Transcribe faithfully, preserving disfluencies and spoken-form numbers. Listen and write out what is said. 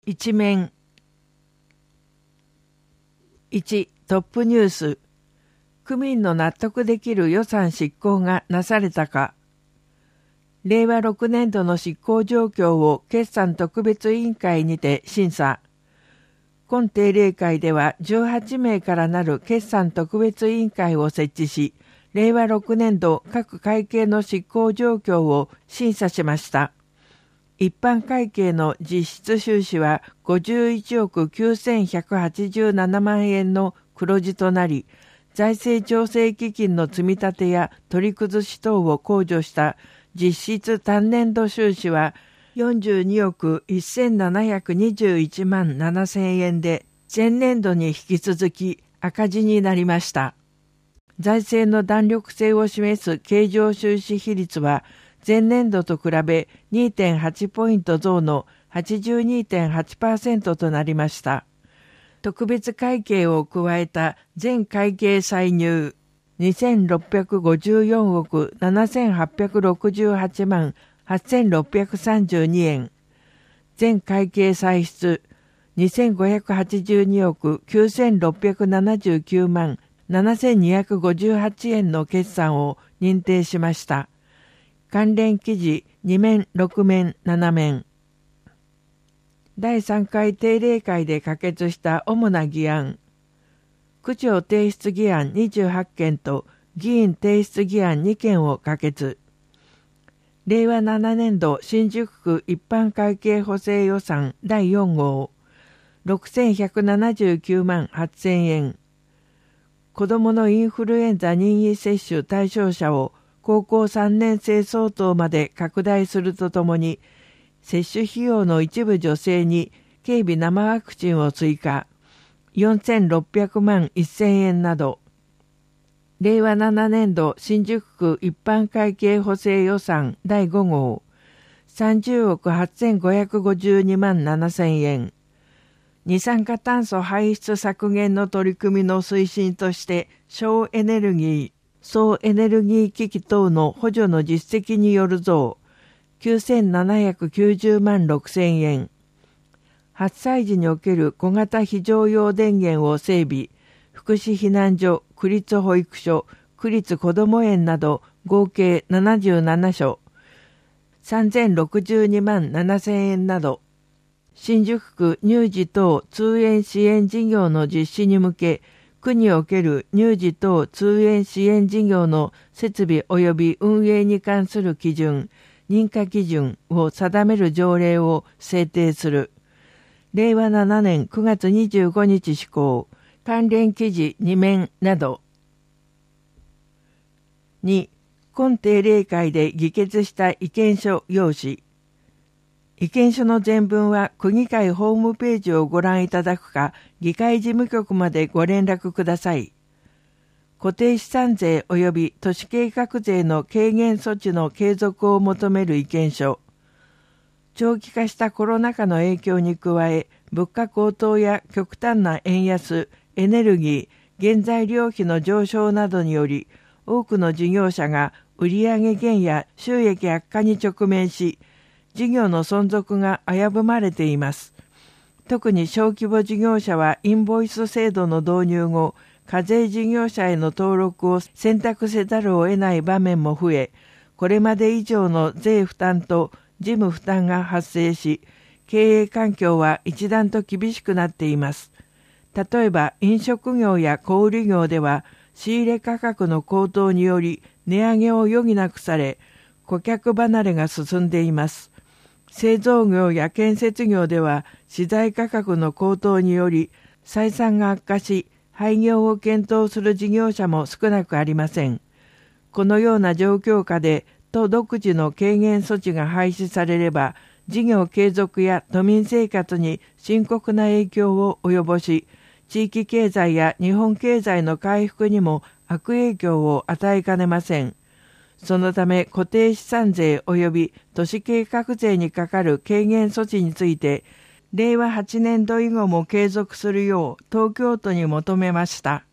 一面。いち. トップニュース。区民の納得できる予算執行がなされたか。れいわろくねんどの執行状況を決算特別委員会にて審査。今定例会ではじゅうはちめいからなる決算特別委員会を設置し、れいわろくねんど各会計の執行状況を審査しました。一般会計の実質収支はごじゅういちおくきゅうせんひゃくはちじゅうななまんえんの黒字となり、財政調整基金の積み立てや取り崩し等を控除した実質単年度収支はよんじゅうにおくせんななひゃくにじゅういちまんななせんえんで前年度に引き続き赤字になりました。財政の弾力性を示す経常収支比率は前年度と比べ にてんはち ポイント増の はちじゅうにてんはちパーセント となりました。特別会計を加えた全会計歳入にせんろっぴゃくごじゅうよんおくななせんはっぴゃくろくじゅうはちまんはっせんろっぴゃくさんじゅうにえん、全会計歳出にせんごひゃくはちじゅうにおくきゅうせんろっぴゃくななじゅうきゅうまんななせんにひゃくごじゅうはちえんの決算を認定しました。関連記事にめん、ろくめん、ななめん。だいさんかい定例会で可決した主な議案。区長提出議案にじゅうはちけんと議員提出議案にけんを可決。れいわななねんど新宿区一般会計補正予算だいよんごうろくせんひゃくななじゅうきゅうまんはっせんえん。子どものインフルエンザ任意接種対象者を高校さんねんせい相当まで拡大するとともに、接種費用の一部助成に軽微生ワクチンを追加、よんせんろっぴゃくまんせんえんなど、れいわななねんど新宿区一般会計補正予算だいごごうさんじゅうおくはっせんごひゃくごじゅうにまんななせんえん、二酸化炭素排出削減の取り組みの推進として省エネルギー、総エネルギー機器等の補助の実績による増きゅうせんななひゃくきゅうじゅうまんろくせんえん、はっさいじにおける小型非常用電源を整備、福祉避難所、区立保育所、区立こども園など合計ななじゅうななしょ、さんぜんろくじゅうにまんななせんえんなど、新宿区乳児等通園支援事業の実施に向け、区における乳児等通園支援事業の設備及び運営に関する基準、認可基準を定める条例を制定する。れいわななねんくがつにじゅうごにち施行、関連記事にめんなど。に. 今定例会で議決した意見書要旨。意見書の全文は区議会ホームページをご覧いただくか、議会事務局までご連絡ください。固定資産税及び都市計画税の軽減措置の継続を求める意見書。長期化したコロナ禍の影響に加え、物価高騰や極端な円安、エネルギー、原材料費の上昇などにより、多くの事業者が売上減や収益悪化に直面し、事業の存続が危ぶまれています。特に小規模事業者はインボイス制度の導入後、課税事業者への登録を選択せざるを得ない場面も増え、これまで以上の税負担と事務負担が発生し、経営環境は一段と厳しくなっています。例えば飲食業や小売業では、仕入れ価格の高騰により値上げを余儀なくされ、顧客離れが進んでいます。製造業や建設業では資材価格の高騰により採算が悪化し、廃業を検討する事業者も少なくありません。このような状況下で都独自の軽減措置が廃止されれば、事業継続や都民生活に深刻な影響を及ぼし、地域経済や日本経済の回復にも悪影響を与えかねません。そのため固定資産税及び都市計画税にかかる軽減措置について、れいわはちねんど以後も継続するよう東京都に求めました。